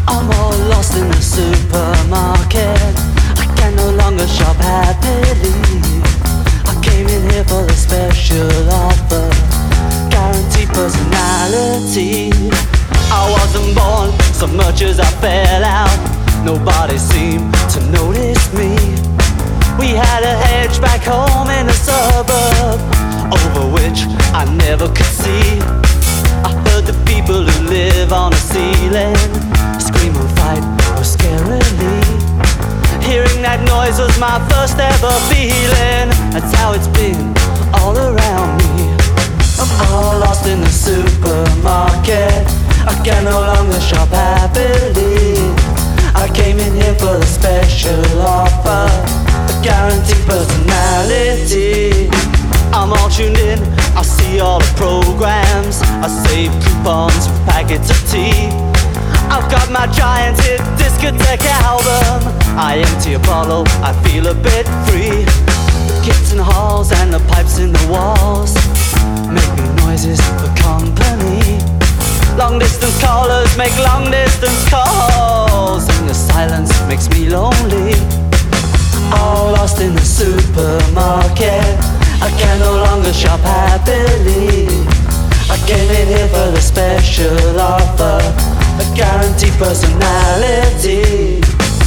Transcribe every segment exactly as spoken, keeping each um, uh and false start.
I'm all lost in the supermarket. I can no longer shop happily. I came in here for the special offer, guaranteed personality. I wasn't born so much as I fell out. Nobody seemed to notice me. We had a hedge back home in the suburb, over which I never could see. I heard the people who live on the ceiling scream and fight or scarily. Hearing that noise was my first ever feeling. That's how it's been all around me. I'm all lost in the supermarket. I can no longer shop happily. I came in here for the special offer, a guaranteed personality. I'm all tuned in, I see all the programs. I save coupons for packets of tea. I've got my giant hit discotheque album. I empty a bottle, I feel a bit free. The kids in the halls and the pipes in the walls make me noises for company. Long distance callers make long distance calls, and the silence makes me lonely. All lost in the supermarket. I can no longer shop happily. I came in here for the special offer, a guaranteed personality.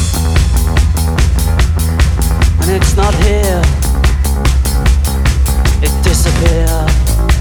And it's not here, it disappeared.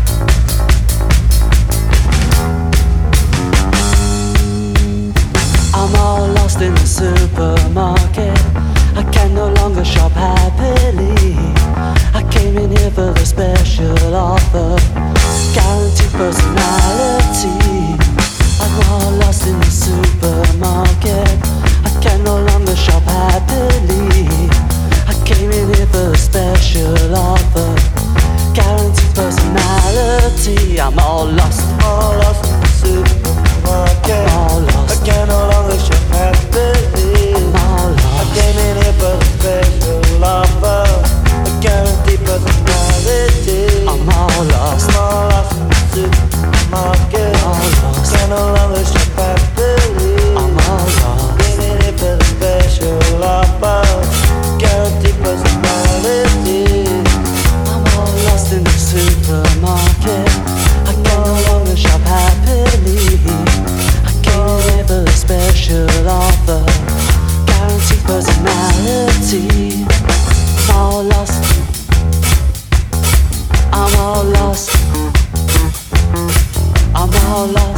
I'm all lost in the supermarket. I can no longer shop happily. I came in here for the special offer, guaranteed personality. I'm all lost in the supermarket. I can no longer shop happily. I came in here for the special offer, guaranteed personality. I'm all lost, all lost in the supermarket. I'm all lost. I can no longer shop happily. I'm all lost. I came in here for the special offer, a guaranteed personality. I'm all lost. I'm all lost in the supermarket. I'm all lost. I can no longer shop happily. I'm all lost. Came in here for the special offer, guaranteed personality. I'm all lost in the supermarket. I can no longer shop happily. I came here for the special offer, guaranteed personality. I'm all lost. I'm all lost. I'm all lost.